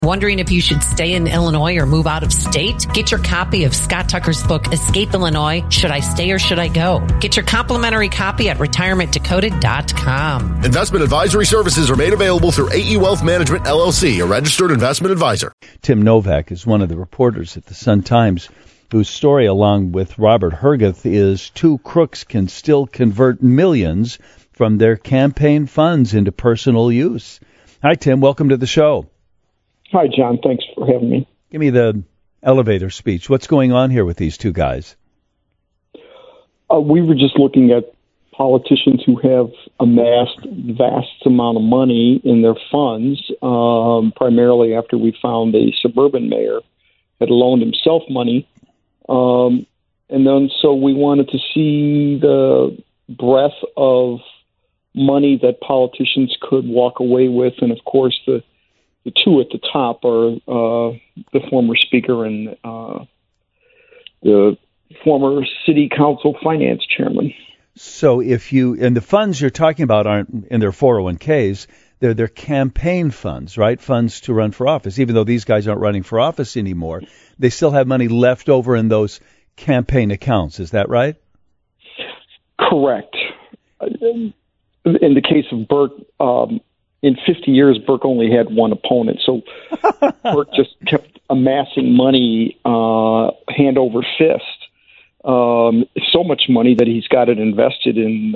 Wondering if you should stay in Illinois or move out of state? Get your copy of Scott Tucker's book, Escape Illinois, Should I Stay or Should I Go? Get your complimentary copy at retirementdecoded.com. Investment advisory services are made available through AE Wealth Management, LLC, a registered investment advisor. Tim Novak is one of the reporters at the Sun-Times whose story, along with Robert Herguth, is two crooks can still convert millions from their campaign funds into personal use. Hi, Tim. Welcome to the show. Hi, John. Thanks for having me. Give me the elevator speech. What's going on here with these two guys? We were just looking at politicians who have amassed vast amount of money in their funds, primarily after we found a suburban mayor had loaned himself money. And then so we wanted to see the breadth of money that politicians could walk away with. And, of course, the two at the top are the former speaker and the former city council finance chairman. So if you, and the funds you're talking about aren't in their 401ks, they're their campaign funds, right? Funds to run for office. Even though these guys aren't running for office anymore, they still have money left over in those campaign accounts. Is that right? Correct. In the case of Burke, in 50 years, Burke only had one opponent. So Burke just kept amassing money hand over fist. So much money that he's got it invested in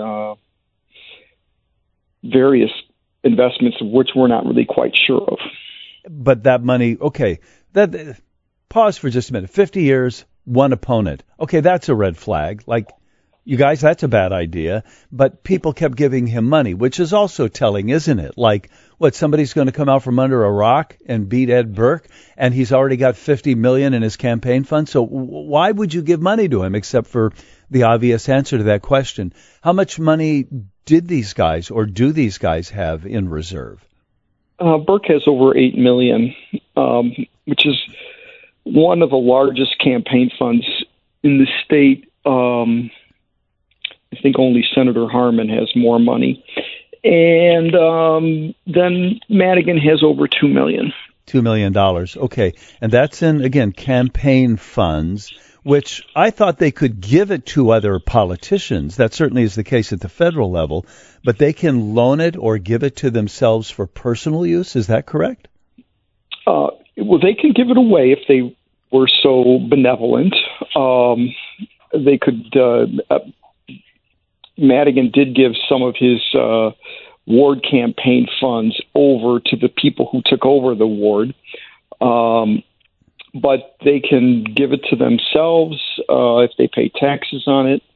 various investments of which we're not really quite sure of. But that money, okay, pause for just a minute. 50 years, one opponent. Okay, that's a red flag. Like, you guys, that's a bad idea. But people kept giving him money, which is also telling, isn't it? Like, what, somebody's going to come out from under a rock and beat Ed Burke, and he's already got $50 million in his campaign fund? So why would you give money to him, except for the obvious answer to that question? How much money did these guys, or do these guys, have in reserve? Burke has over $8 million, which is one of the largest campaign funds in the state. I think only Senator Harmon has more money. And then Madigan has over $2 million. $2 million. Okay. And that's in, again, campaign funds, which I thought they could give it to other politicians. That certainly is the case at the federal level. But they can loan it or give it to themselves for personal use. Is that correct? Well, they can give it away if they were so benevolent. They could... Madigan did give some of his ward campaign funds over to the people who took over the ward, but they can give it to themselves if they pay taxes on it,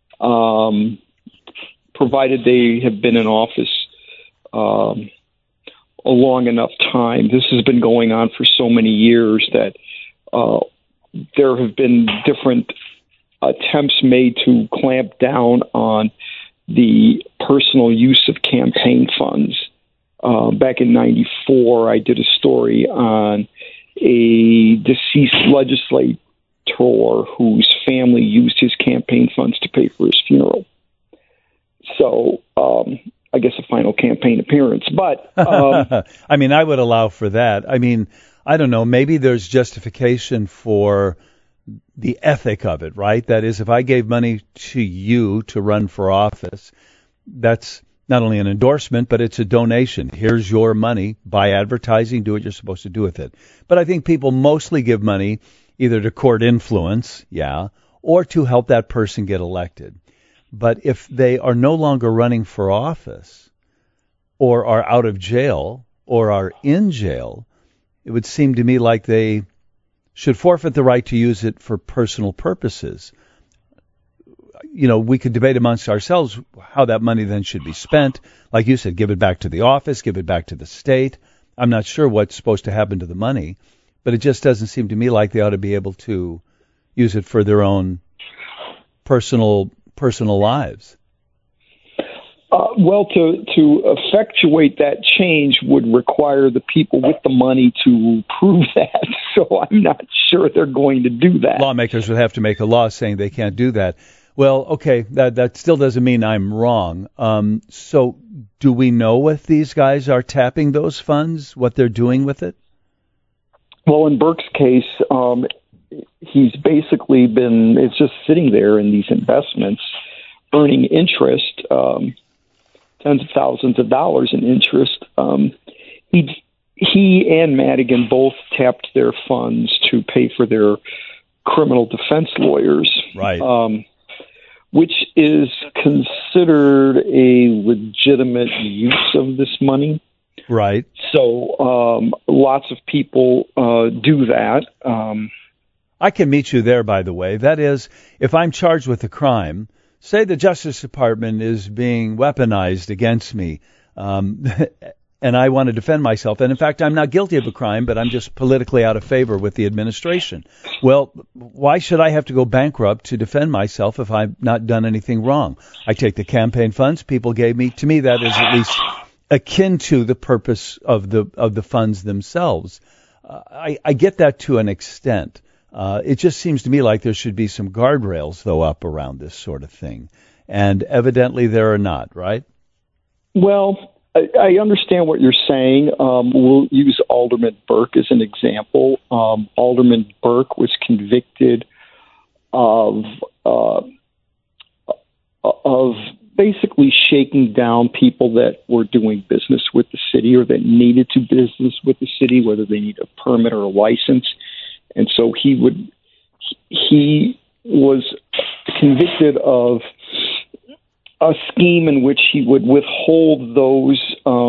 provided they have been in office a long enough time. This has been going on for so many years that there have been different attempts made to clamp down on the personal use of campaign funds. Back in '94, I did a story on a deceased legislator whose family used his campaign funds to pay for his funeral. So I guess a final campaign appearance. But I mean, I would allow for that. I mean, I don't know, maybe there's justification for the ethic of it, right? That is, if I gave money to you to run for office, that's not only an endorsement, but it's a donation. Here's your money. Buy advertising. Do what you're supposed to do with it. But I think people mostly give money either to court influence, or to help that person get elected. But if they are no longer running for office, or are out of jail, or are in jail, it would seem to me like they should forfeit the right to use it for personal purposes. You know, we could debate amongst ourselves how that money then should be spent. Like you said, give it back to the office, give it back to the state. I'm not sure what's supposed to happen to the money, but it just doesn't seem to me like they ought to be able to use it for their own personal lives. Well, to effectuate that change would require the people with the money to prove that. So I'm not sure they're going to do that. Lawmakers would have to make a law saying they can't do that. Well, okay, that still doesn't mean I'm wrong. So do we know if these guys are tapping those funds, what they're doing with it? Well, in Burke's case, he's basically it's just sitting there in these investments, earning interest, tens of thousands of dollars in interest. He and Madigan both tapped their funds to pay for their criminal defense lawyers, right? Which is considered a legitimate use of this money. Right. So lots of people do that. I can meet you there, by the way. That is, if I'm charged with a crime, say the Justice Department is being weaponized against me, and I want to defend myself, and in fact, I'm not guilty of a crime, but I'm just politically out of favor with the administration. Well, why should I have to go bankrupt to defend myself if I've not done anything wrong? I take the campaign funds people gave me. To me, that is at least akin to the purpose of the funds themselves. I get that to an extent. It just seems to me like there should be some guardrails, though, up around this sort of thing. And evidently there are not, right? Well, I understand what you're saying. We'll use Alderman Burke as an example. Alderman Burke was convicted of basically shaking down people that were doing business with the city or that needed to business with the city, whether they need a permit or a license. And so he was convicted of a scheme in which he would withhold those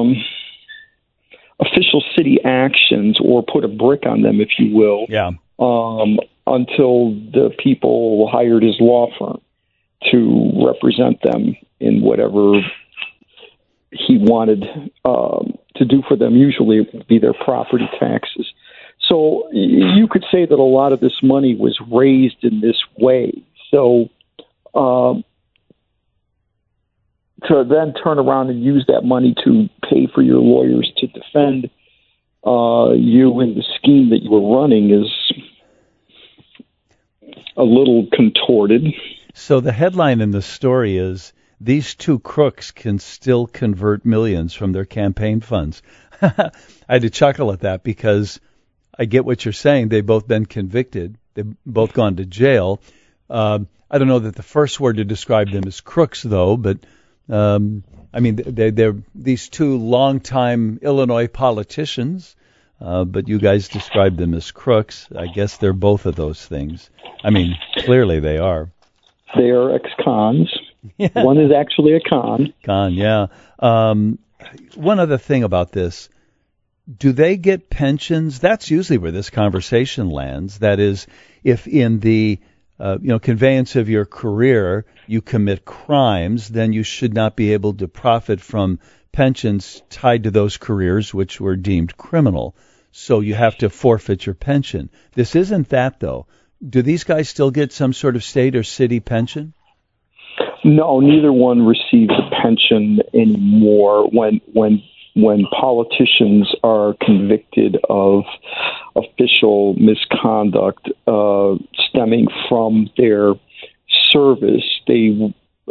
official city actions or put a brick on them, if you will, until the people hired his law firm to represent them in whatever he wanted to do for them. Usually it would be their property taxes. So you could say that a lot of this money was raised in this way. So to then turn around and use that money to pay for your lawyers to defend you in the scheme that you were running is a little contorted. So the headline in the story is, these two crooks can still convert millions from their campaign funds. I had to chuckle at that because I get what you're saying. They've both been convicted. They've both gone to jail. I don't know that the first word to describe them is crooks, though, but I mean, they're these two longtime Illinois politicians, but you guys describe them as crooks. I guess they're both of those things. I mean, clearly they are. They are ex-cons. Yeah. One is actually a con. Con, yeah. One other thing about this. Do they get pensions? That's usually where this conversation lands. That is, if in the conveyance of your career you commit crimes, then you should not be able to profit from pensions tied to those careers which were deemed criminal. So you have to forfeit your pension. This isn't that, though. Do these guys still get some sort of state or city pension? No, neither one receives a pension anymore. When politicians are convicted of official misconduct stemming from their service, they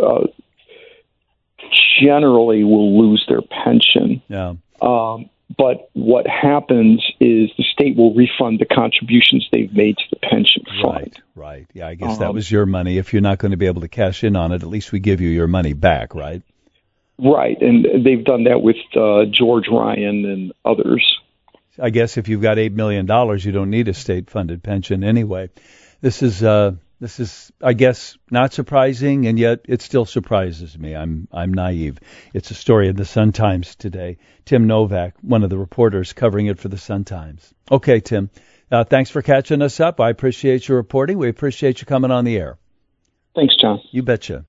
generally will lose their pension. Yeah. But what happens is the state will refund the contributions they've made to the pension fund. Right. Yeah, I guess that was your money. If you're not going to be able to cash in on it, at least we give you your money back, right? Right, and they've done that with George Ryan and others. I guess if you've got $8 million, you don't need a state-funded pension anyway. This is, I guess, not surprising, and yet it still surprises me. I'm naive. It's a story in the Sun-Times today. Tim Novak, one of the reporters covering it for the Sun-Times. Okay, Tim, thanks for catching us up. I appreciate your reporting. We appreciate you coming on the air. Thanks, John. You betcha.